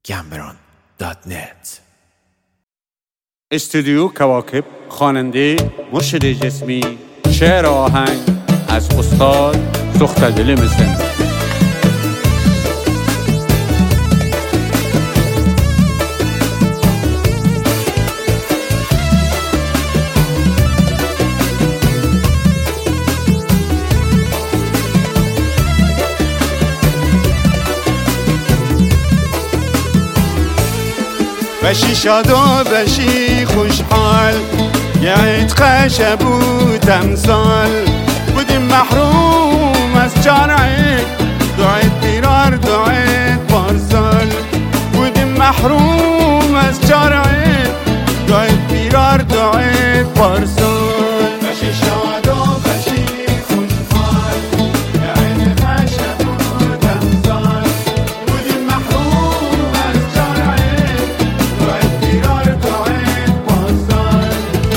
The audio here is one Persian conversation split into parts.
gambron.net. استودیو کواکب، خواننده مرشد جسمی، شعر آهنگ از استاد سختدل مزن. بشی شاد و بشی خوشحال، یه عید خشب و تمثال. بودیم محروم از چار عید، دو عید پیرار دو عید پارسال. بودیم محروم از چار عید، دو عید پیرار دو عید پارسال. بشی شاد و بشی خوشحال، یه عید خشب و تمثال. بودیم محروم از چار عید، دو عید پیرار دو عید پارسال.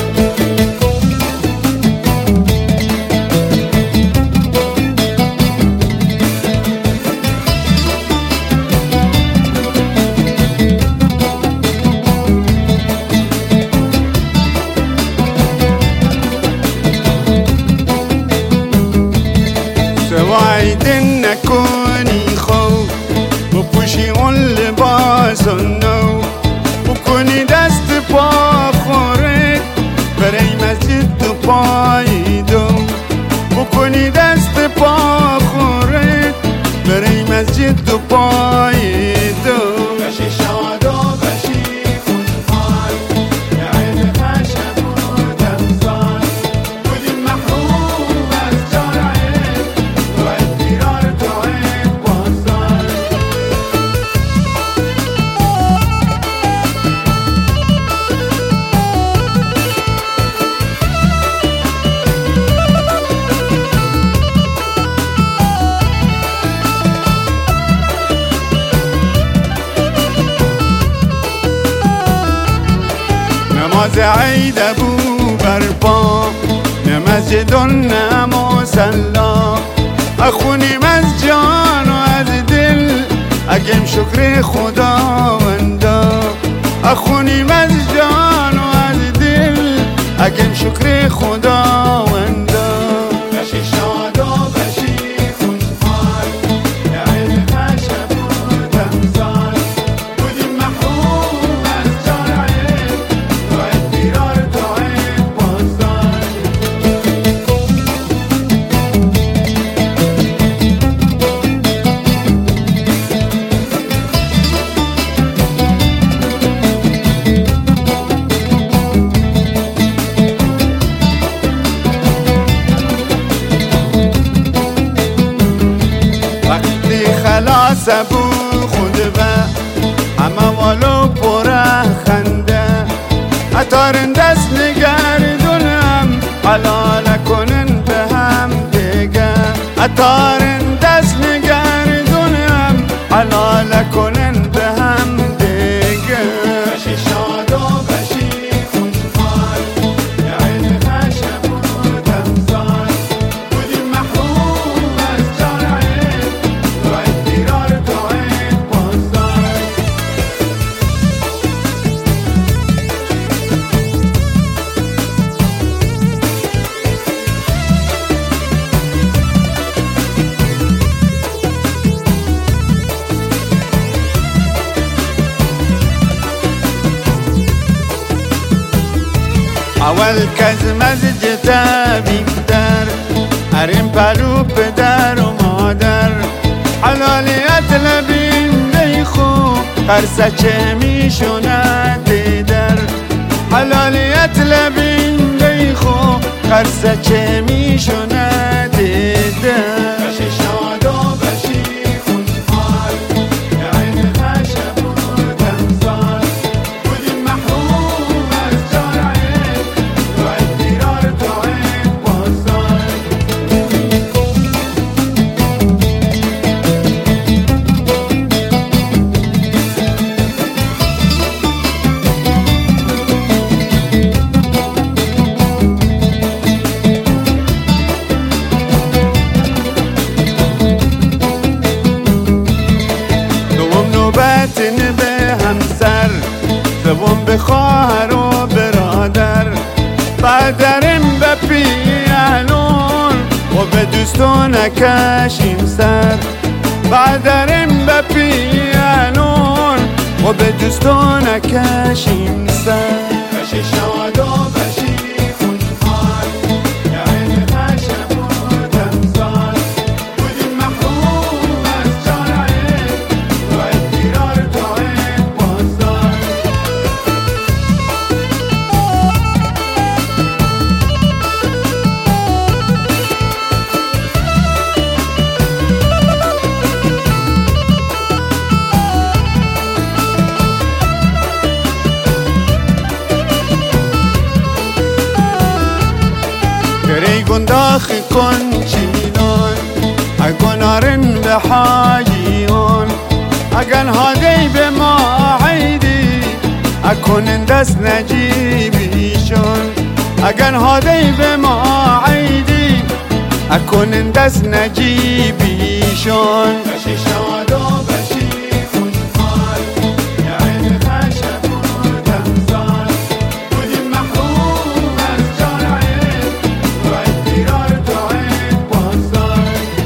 سواعد نكوني خوف بپوشی اون لباس نو، بکنی دست پا خورد برای مسجد و پای دو. بکنی دست پا خورد برای مسجد و پای دو. بشی شاد و بشی خوشحال، یه عید خشب و تمثال. بودیم محروم از چار عید، دو عید پیرار دو عید پارسال. نماز عید ابو برپا، نه مسجد و نه مصلا. اخونیم از جان و از دل، اگم شکر خداوندا. اخونیم از جان و از دل، اگم شکر خداوندا. بشی شاد و بشی خوشحال، یه عید خشب و تمثال. بودیم محروم از چار عید، دو عید پیرار دو عید پارسال. وقتی خلاص ابو خطبه، همه والو پره خنده. عطارن دست نگردونم، حلال کنن به هم دیگه. عطارن دست نگردونم، حلال کنن به هم دیگه. بشی شاد و بشی خوشحال، یه عید خشب و تمثال. بودیم محروم از چار عید، دو عید پیرار دو عید پارسال. اول کز مسجد بیدر، اریم پلو پدر و مادر. حلالیت لبین دیخو، قرصه چه میشونه دیدر. حلالیت لبین دیخو، قرصه چه میشونه دیدر. بشی شاد و بشی خوشحال، یه عید خشب و تمثال. بودیم محروم از چار عید، دو عید پیرار دو عید پارسال. سوم به خواهر و برادر، برادرم به پیانون و به دوستون کشیم سر. برادرم به پیانون و به دوستون کشیم سر. بشی شاد و بشی خوشحال، یعنی خشب و تمثال، بودیم محروم از جانعید و افتیرار داید بازدار. تری گنداخ کن چینون اگنارن به حاجیون، اگن هادی به ما عیدی اکنن دست نجیبیشون. اگن هادی به ما عیدی اکنن دست نجیبیشون. بشی شاد و بشی خوشحال، یعنی خشب و تمثال، بودیم محروم از جانعید و افتیرار داید بازدار.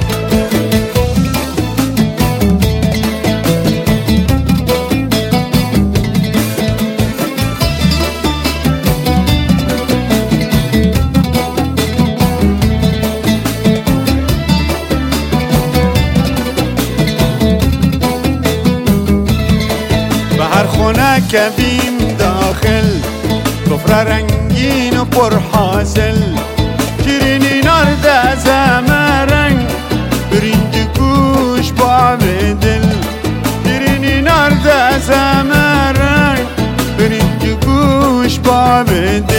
هر خونه کبیم داخل سفره رنگین و پرحاصل، شیرینی نارد از همه رنگ برنج گوش با دل. شیرینی نارد از همه رنگ برنج گوش با دل.